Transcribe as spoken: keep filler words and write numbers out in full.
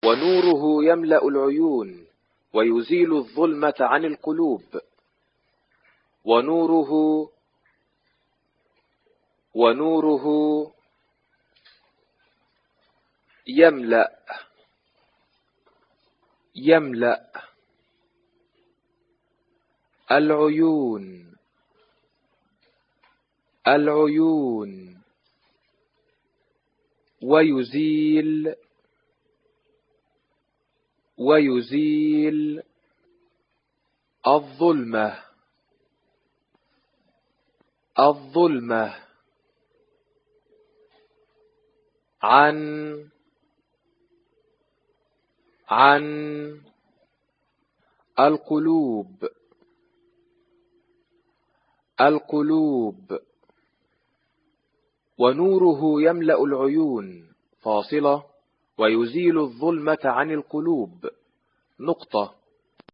ونوره يملأ العيون ويزيل الظلمة عن القلوب. ونوره ونوره يملأ يملأ العيون العيون ويزيل ويزيل الظلمة الظلمة عن عن القلوب القلوب. ونوره يملأ العيون فاصلة ويزيل الظلمة عن القلوب نقطة.